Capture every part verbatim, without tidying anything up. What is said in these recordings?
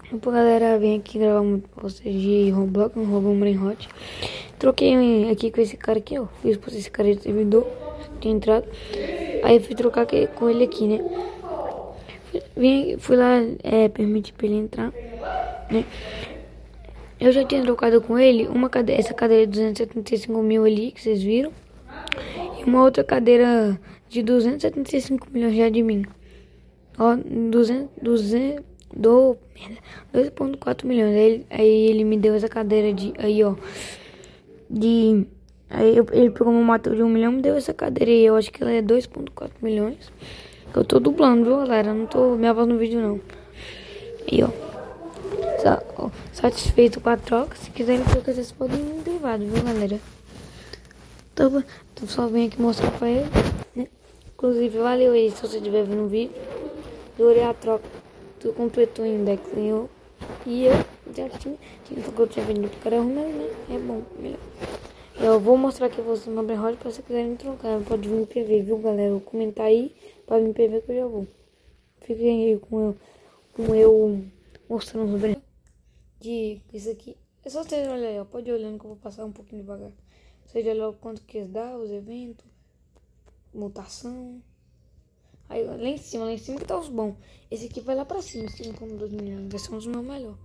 Opa, galera, vem aqui gravar um post de Roblox, um Roblox Brainrot. Troquei aqui com esse cara aqui, ó. Fiz por esse cara de servidor, tinha entrado. Aí fui trocar aqui, com ele aqui, né? Fui, vim, fui lá, é, permitir pra ele entrar, né? Eu já tinha trocado com ele uma cadeira, essa cadeira de duzentos e setenta e cinco mil ali, que vocês viram. E uma outra cadeira de duzentos e setenta e cinco milhões já de mim. Ó, duzentos, duzentos, do, dois vírgula quatro milhões. Aí ele, aí ele me deu essa cadeira de, aí ó, de, aí eu, ele pegou uma matou de um milhão e me deu essa cadeira aí. Eu acho que ela é dois vírgula quatro milhões. Que eu tô dublando, viu, galera? Eu não tô minha voz no vídeo, não. Aí, ó. Sa ó, satisfeito com a troca. Se quiserem trocar, vocês podem ir em privado, viu, galera? Então, então só vim aqui mostrar pra ele, né? Inclusive, valeu aí se você estiver vendo o vídeo. Adorei a troca. Tu completou o index e eu. E eu já tinha. Tinha porque eu tinha vendido pro cara arrumar, né? É bom, melhor. Eu vou mostrar aqui vocês no Brainrot pra se quiserem me trocar. Pode vir no P V, viu, galera? Vou comentar aí pra vir no P V que eu já vou. Fiquem aí com eu, com eu mostrando o Brainrot. De isso aqui. É só vocês olharem aí, ó. Pode ir olhando que eu vou passar um pouquinho devagar. Vocês olham quanto que eles dão, os eventos, mutação. Aí lá em cima, lá em cima que tá os bons. Esse aqui vai lá pra cima, cinco vírgula dois milhões. Vai ser um dos meus melhores.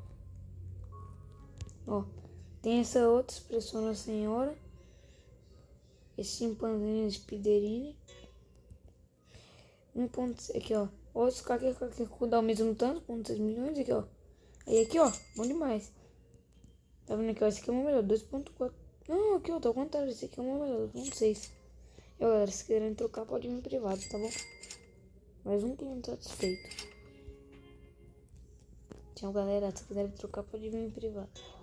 Ó, tem essa outra expressão da senhora. Esse chimpanzé Spiderine. Um ponto, aqui ó. Outros aqui, aqui dá o mesmo tanto, um ponto seis milhões. Aqui ó. Aí aqui ó, bom demais. Tá vendo aqui ó, esse aqui é o meu melhor, dois ponto quatro. Não, aqui ó, tá ao contrário, esse aqui é o meu melhor, dois ponto seis. E ó, galera, se quiserem trocar, pode vir em privado, tá bom? Mais um cliente satisfeito. Tchau, galera. Se quiserem trocar, pode vir em privado.